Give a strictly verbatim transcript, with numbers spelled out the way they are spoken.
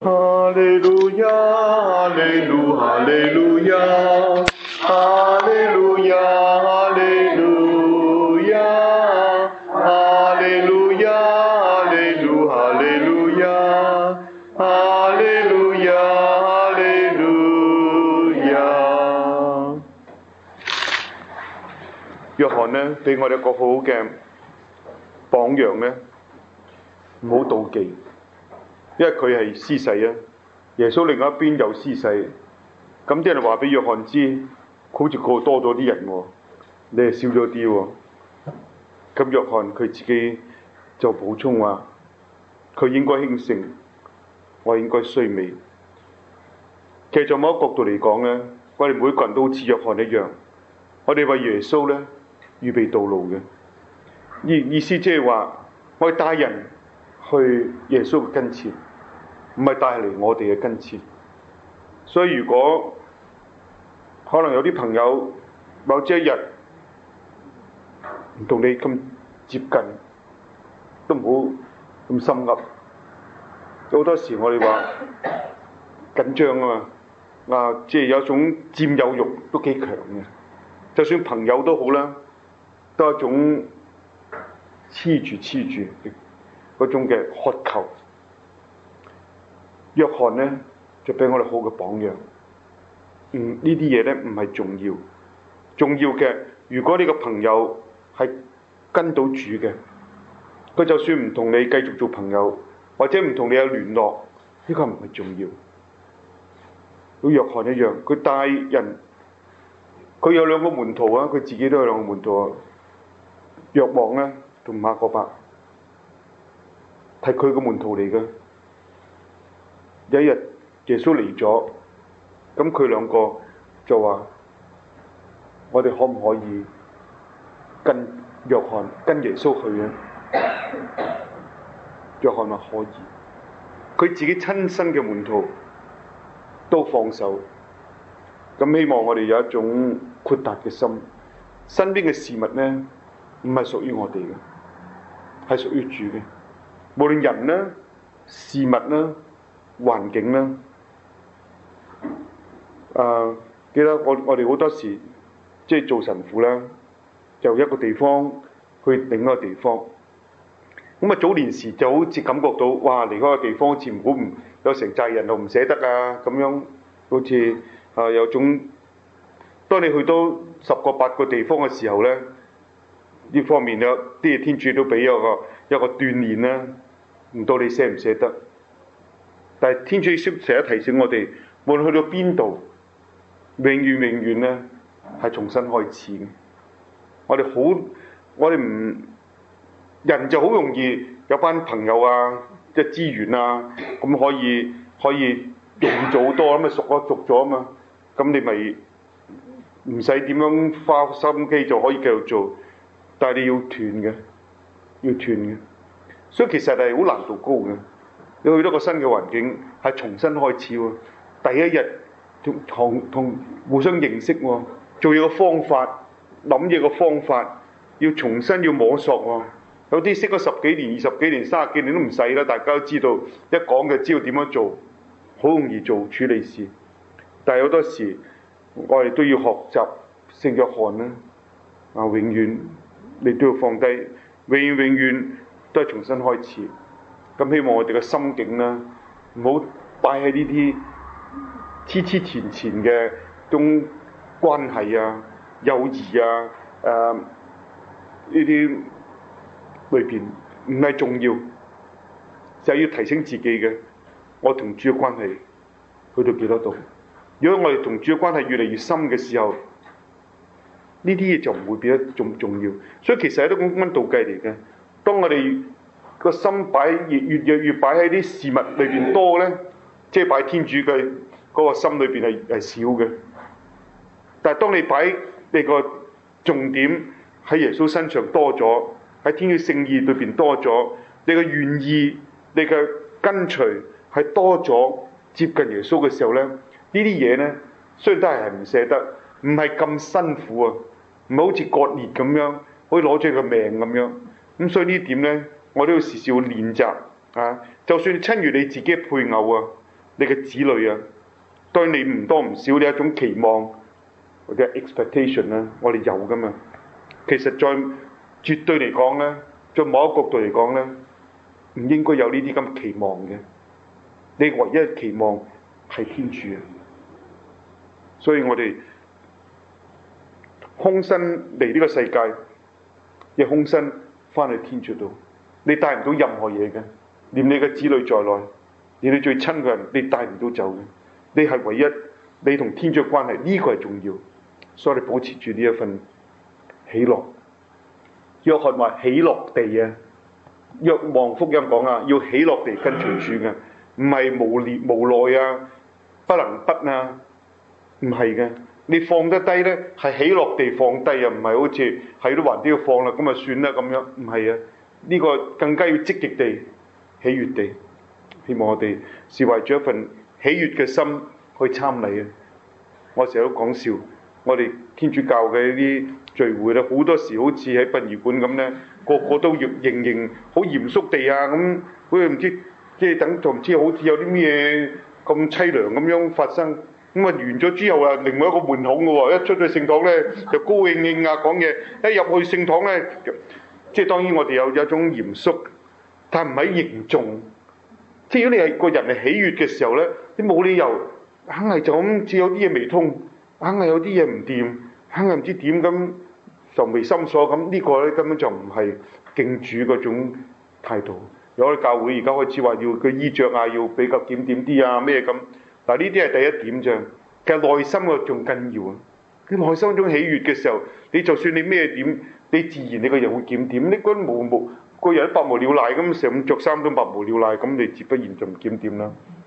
哈利路亞，哈利路，哈利路亞，哈利路亞，哈利路亞，哈利路亞，哈利路，哈利路亞，哈利路亞，哈利路亞。約翰呢，俾我哋一個好好嘅榜樣呢，唔好妒忌。因為佢係施洗啊，耶穌另外一邊有施洗，咁即係話俾約翰知，好似過多咗啲人喎，你係少咗啲喎。咁約翰佢自己就補充話，佢應該興盛，我應該衰微。其實從某一個角度嚟講咧，我哋每個人都好似約翰一樣，我哋為耶穌咧預備道路嘅。意意思即係話，我哋帶人去耶穌嘅跟前，唔係帶嚟我哋嘅跟前。所以如果可能有啲朋友某一日唔同你咁接近，都唔好咁心噏。好多時我哋話緊張啊嘛，啊即係有一種佔有慾都幾強嘅。就算朋友都好啦，都係一種黐住黐住嗰種嘅渴求。約翰呢，就俾我哋好嘅榜樣。嗯，呢啲嘢呢，唔係重要，重要嘅如果呢個朋友係跟到主嘅，佢就算唔同你繼續做朋友，或者唔同你有聯絡，呢個唔係重要。好似約翰一樣，佢帶人，佢有兩個門徒啊，佢自己都有兩個門徒啊，若望呢，同馬可伯。係佢個門徒嚟嘅。有一日耶穌嚟咗，咁佢兩個就話：我哋可唔可以跟約翰跟耶穌去咧？約翰話可以。佢自己親身嘅門徒都放手。咁希望我哋有一種豁達嘅心，身邊嘅事物呢，唔係屬於我哋嘅，係屬於主嘅。無論人啦、事物啦、環境啦，誒、呃，記得我我哋好多時即係做神父啦，由一個地方去另一個地方。咁啊，早年時就好似感覺到，哇！離開個地方好似唔好唔有成寨人又唔捨得啊，咁樣好似啊有種。當你去到十個八個地方嘅時候咧，呢方面有啲嘢天主都俾一個一個鍛鍊啦。唔到你捨唔捨得，但係天主成日提醒我哋，無論去到邊度，永遠永遠咧係重新開始嘅。我哋好，我哋唔人就好容易有班朋友啊，即係資源啊，咁可以可以容易做好多，咁啊熟咗熟咗啊嘛，咁你咪唔使點樣花心機就可以繼續做，但係你要斷嘅，要斷嘅。所以其實係好難度高嘅，你去到個新嘅環境係重新開始喎。第一日同同同互相認識喎，做嘢嘅方法、諗嘢嘅方法要重新要摸索喎。有啲識咗十幾年、二十幾年、三十幾年都唔使啦，大家都知道一講就知道點樣做，好容易做處理事。但係好多時我哋都要學習聖約翰啦，啊永遠你都要放低，永遠永遠。都係重新開始，咁希望我哋嘅心境啦，唔好擺喺呢啲黐黐纏纏嘅種關係啊、友誼啊、誒呢啲裏邊，唔係重要，就係要提醒自己嘅，我同主嘅關係去到幾多度？如果我哋同主嘅關係越嚟越深嘅時候，呢啲嘢就唔會變得重重要。所以其實係一種溫度計嚟嘅。當我哋個心擺越越越越擺喺啲事物裏邊多咧，即係擺天主嘅嗰個心裏邊係係少嘅。但係當你擺你個重點喺耶穌身上多咗，喺天主聖意裏邊多咗，你嘅願意、你嘅跟隨係多咗接近耶穌嘅時候咧，呢啲嘢咧雖然都係係唔捨得，唔係咁辛苦啊，唔係好似割裂咁樣，可以攞住個命咁樣。咁所以呢點呢，我都要時時要練習啊！就算親如你自己嘅配偶啊， 你嘅子女啊，對你唔多唔少呢一種期望或者 expectation 啦，我哋有噶嘛。其實在絕對嚟講咧，在某一個角度嚟講咧，唔應該有呢啲咁期望嘅。你唯一嘅期望係天主啊，所以我哋空身嚟呢個世界，亦空身翻去天主度。你帶唔到任何嘢嘅，連你嘅子女在內，連你最親嘅人，你帶唔到走嘅。你係唯一，你同天主嘅關係呢個係重要，所以你保持住呢一份喜樂。約翰話喜樂地啊，若望福音講啊，要喜樂地跟隨主嘅，唔係無念無奈啊，不能不啊，唔係嘅。你放得低咧，係喜樂地放低啊，唔係好似係都還都要放啦，咁啊算啦咁樣，唔係啊。呢個更加要積極地、喜悅地，希望我哋是懷住一份喜悅嘅心去參禮啊！我成日都講笑，我哋天主教嘅呢啲聚會咧，好多時好似喺殯儀館咁咧，個個都要認認好嚴肅地啊咁，好似唔知即係等同唔知好似有啲咩咁凄涼咁樣發生。咁啊完咗之後啊，另外一個門孔嘅喎，一出去聖堂咧就高興興啊講嘢，一入去聖堂咧。即係當然我哋有有一種嚴肅，但唔係凝重。即係如果你係個人係喜悅嘅時候咧，你冇理由硬係就咁，似有啲嘢未通，硬係有啲嘢唔掂，硬係唔知點咁愁眉深鎖咁。呢個咧根本就唔係敬主嗰種態度。有啲教會而家開始話要個衣着啊，要比較檢點啲啊咩咁。嗱呢啲係第一點啫，其實內心個仲緊要啊。佢內心嗰種喜悅嘅時候，你就算你咩點。你自然你個人會檢點，你個無無個人百無聊賴咁，成日着衫都百無聊賴咁，你自不然就唔檢點啦。